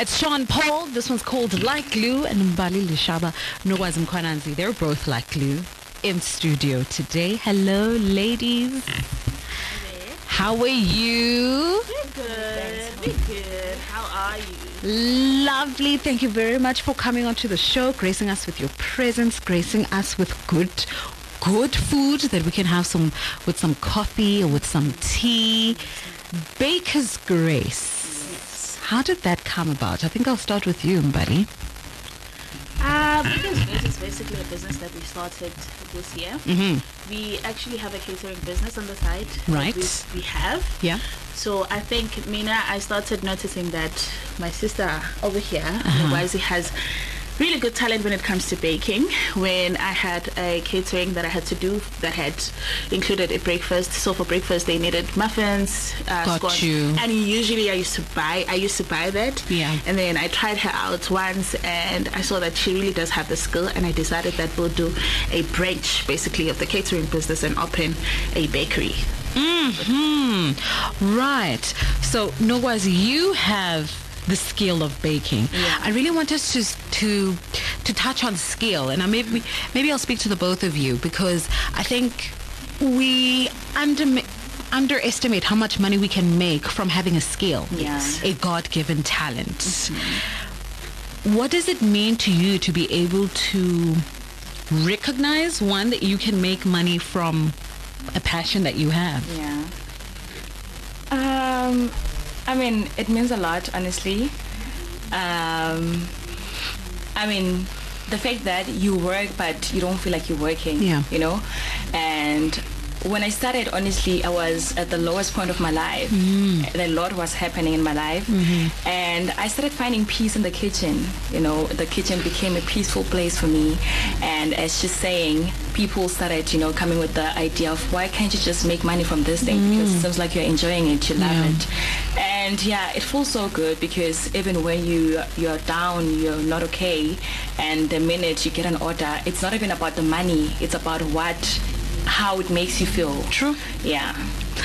It's Sean Paul. This one's called Like Glue, and Mbali Lishaba Nogwazi Mkwananzi. They're both like glue in studio today. Hello, ladies. How are you? We're good. We're good. How are you? Lovely. Thank you very much for coming onto the show, gracing us with your presence, gracing us with good food that we can have with some coffee or with some tea. Baker's Grace. How did that come about? I think I'll start with you, Mbali. Baker's Grace is basically a business that we started this year. Mm-hmm. We actually have a catering business on the side. Right. We have. Yeah. So I think, Mina, I started noticing that my sister over here, Wazi, has really good talent when it comes to baking. When I had a catering that I had to do that had included a breakfast, so for breakfast they needed muffins, scones, and usually I used to buy that. Yeah. And then I tried her out once, and I saw that she really does have the skill, and I decided that we'll do a branch basically of the catering business and open a bakery. Right. So, Nogwazi, you have the skill of baking. Yeah. I really want us to touch on skill, and maybe I'll speak to the both of you, because I think we underestimate how much money we can make from having a skill, a God-given talent. Mm-hmm. What does it mean to you to be able to recognize, one, that you can make money from a passion that you have? Yeah. I mean, it means a lot, honestly. I mean, the fact that you work but you don't feel like you're working, you know? And when I started, honestly, I was at the lowest point of my life. A lot was happening in my life. And I started finding peace in the kitchen. You know, the kitchen became a peaceful place for me. And as she's saying, people started, coming with the idea of, why can't you just make money from this thing? Because it seems like you're enjoying it, you love it. And it feels so good, because even when you're down, you're not okay, and the minute you get an order, it's not even about the money, it's about how it makes you feel. True. Yeah.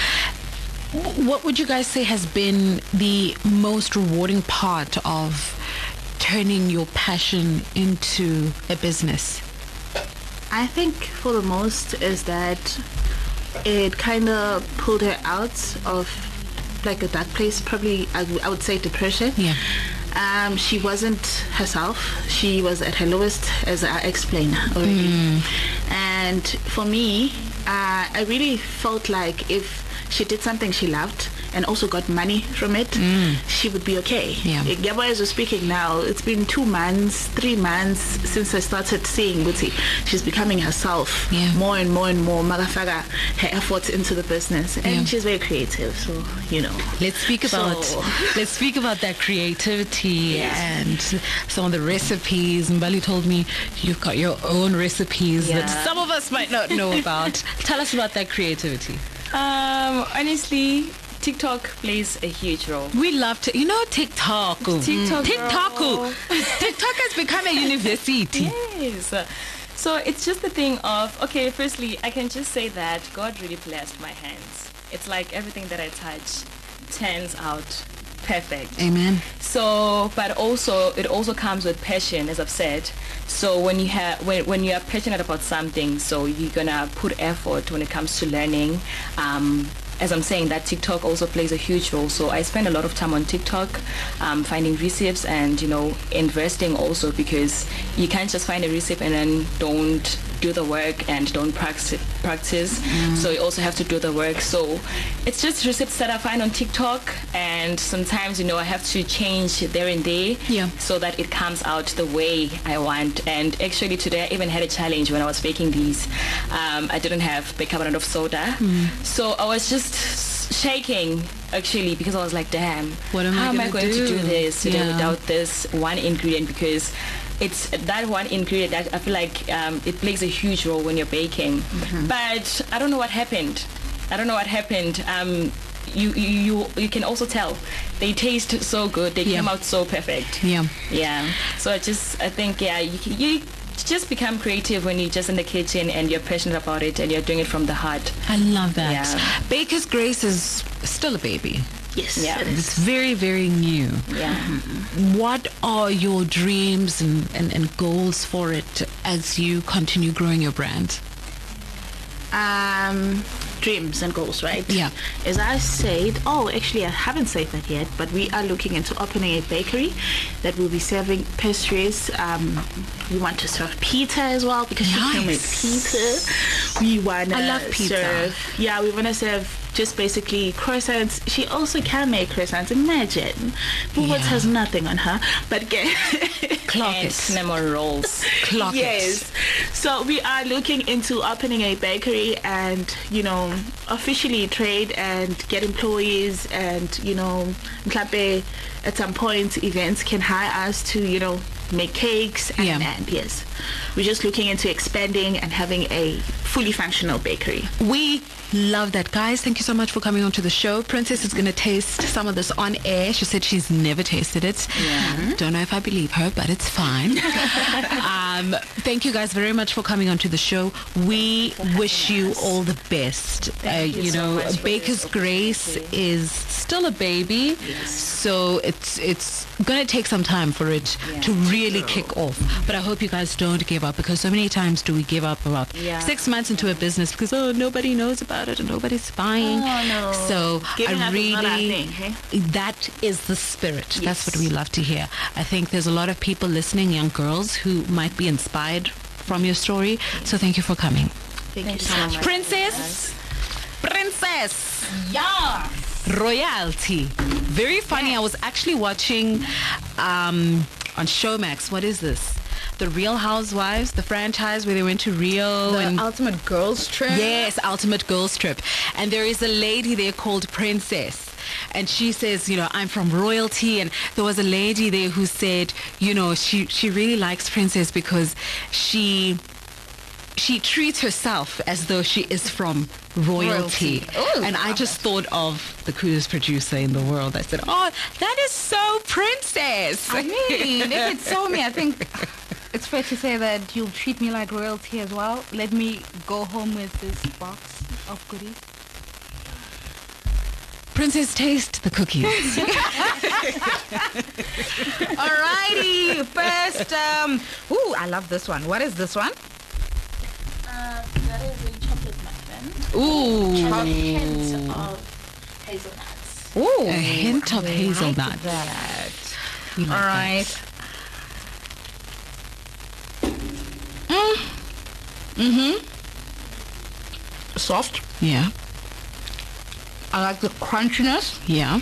What would you guys say has been the most rewarding part of turning your passion into a business? I think for the most is that it kind of pulled her out of like a dark place, probably I would say depression. Yeah. She wasn't herself. She was at her lowest, as I explained already. And for me, I really felt like if she did something she loved and also got money from it, she would be okay. Gaba, as we're speaking now, it's been 2 months, 3 months since I started seeing Buti. She's becoming herself more and more and more. Magafaga her efforts into the business, and she's very creative. So let's speak about that creativity and some of the recipes. Mbali told me you've got your own recipes that some of us might not know about. Tell us about that creativity. Honestly, TikTok plays a huge role. We love to, TikTok. TikTok has become a university. Yes. So it's just the thing of, okay, firstly, I can just say that God really blessed my hands. It's like everything that I touch turns out perfect. Amen. So, but also, it also comes with passion, as I've said. So when you are passionate about something, so you're gonna put effort when it comes to learning. As I'm saying, that TikTok also plays a huge role. So I spend a lot of time on TikTok, finding recipes and, investing also, because you can't just find a recipe and then don't do the work and don't practice. So you also have to do the work. So it's just recipes that I find on TikTok, and sometimes, I have to change there and there so that it comes out the way I want. And actually today I even had a challenge when I was baking these. I didn't have bicarbonate of soda. So I was just shaking, actually, because I was like, damn, how am I going to do this without this one ingredient? Because it's that one ingredient that I feel like it plays a huge role when you're baking. But I don't know what happened. You can also tell they taste so good. They came out so perfect. So I think you just become creative when you're just in the kitchen and you're passionate about it and you're doing it from the heart. I love that. Baker's Grace is still a baby. Yes, Yeah. it It's is. very, very new. Yeah. What are your dreams and goals for it as you continue growing your brand? Dreams and goals, right? Yeah. As I said, actually I haven't said that yet, but we are looking into opening a bakery that will be serving pastries. We want to serve pizza as well because she can make Nice. pizza. We want I love pizza. we want to serve just basically croissants. She also can make croissants. Imagine. Bubot Yeah. has nothing on her, but Clock And it. cinnamon rolls. Clock yes. So we are looking into opening a bakery and, officially trade and get employees and, mhlampe at some point events can hire us to, make cakes and, Yeah. and yes. We're just looking into expanding and having a fully functional bakery. We love that, guys. Thank you so much for coming on to the show. Princess is going to taste some of this on air. She said she's never tasted it. Yeah. Don't know if I believe her, but it's fine. Thank you guys very much for coming on to the show. We wish you all the best. Thank you so much for Baker's this Grace opportunity. is still a baby, so it's going to take some time for it Yeah. to really kick off. But I hope you guys don't give up, because so many times do we give up about Yeah. 6 months into a business because nobody knows about it and nobody's buying. Oh, no. So Giving I up is not our really thing, hey? that is the spirit. That's what Yes. we love to hear. I think there's a lot of people listening, young girls, who might be inspired from your story. So thank you for coming. Thank you so much. Princess Yeah. Royalty. Very funny. I was actually watching on Showmax. What is this? The Real Housewives, the franchise where they went to Rio and Ultimate Girls Trip. yes, Ultimate Girls Trip. And there is a lady there called Princess. And she says, I'm from royalty. And there was a lady there who said, she really likes Princess because she treats herself as though she is from royalty. Ooh, and I just thought of the coolest producer in the world. I said, oh, that is so Princess. I mean, if it's so me, I think it's fair to say that you'll treat me like royalty as well. Let me go home with this box of goodies. Princess, taste the cookies. Alrighty, first, I love this one. What is this one? That is a chocolate muffin. Ooh. Hint of hazelnuts. Ooh, A hint of hazelnut. that. You like All that. right. Soft. Yeah. I like the crunchiness. Yeah.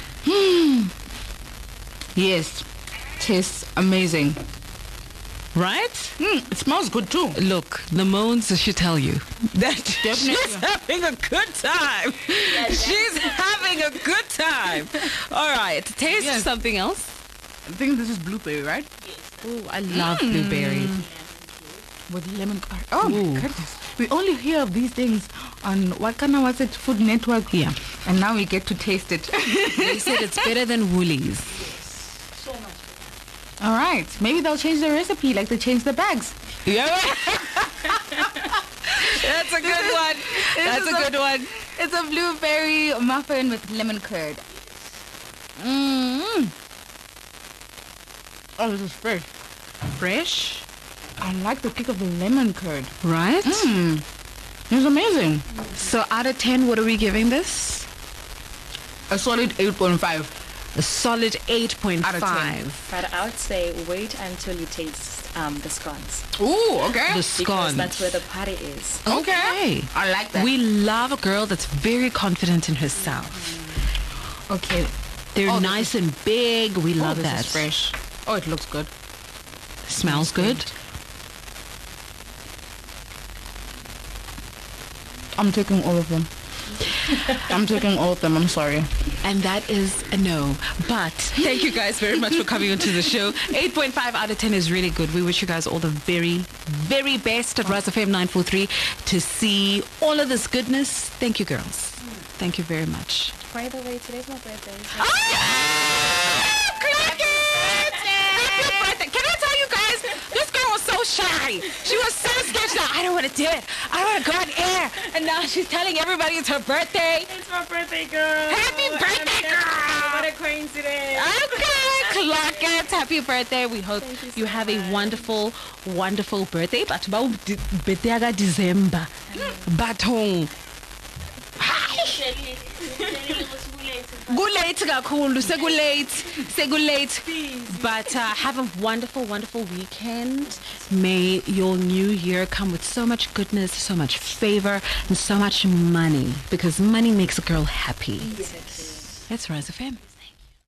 Yes, tastes amazing. Right? It smells good too. Look, the moans should tell you that she's Definitely. having a good time. She's having a good time. All right. Taste Yes. something else. I think this is blueberry, right? Oh, I love blueberry. With lemon curd. Oh Ooh. my goodness. We only hear of these things on what's it, Food Network. Yeah. And now we get to taste it. They said it's better than Woolies. So much better. All right. Maybe they'll change the recipe like they changed the bags. Yeah. That's a good one. That's a good one. It's a blueberry muffin with lemon curd. Mm. Oh, this is fresh. Fresh, I like the kick of the lemon curd. right? It's amazing. So out of 10, what are we giving this? A solid 8.5. A solid 8.5. Out of 10. But I would say wait until you taste the scones. Ooh, okay. The Because scones. that's where the party is. Okay. I like that. We love a girl that's very confident in herself. Okay. They're Oh, this nice and big. We love this that. is fresh. Oh, it looks good. Smells good. I'm taking all of them. I'm taking all of them. I'm sorry. And that is a no. But thank you guys very much for coming onto the show. 8.5 out of 10 is really good. We wish you guys all the very, very best at Rise FM 943 to see all of this goodness. Thank you, girls. Thank you very much. By the way, today's my birthday. Happy birthday. Can I tell you guys, this girl was so shy. She was so scared. She's like, I don't want to do it. I don't want to go on air. And now she's telling everybody it's her birthday. It's my birthday, girl. Happy birthday, girl. Okay, clock it. Happy birthday. We hope you have a wonderful, wonderful birthday. But about birthday aga December. Batong. Gulate kakhulu, segulate. But have a wonderful, wonderful weekend. May your new year come with so much goodness, so much favor, and so much money. Because money makes a girl happy. Yes. That's Rise FM.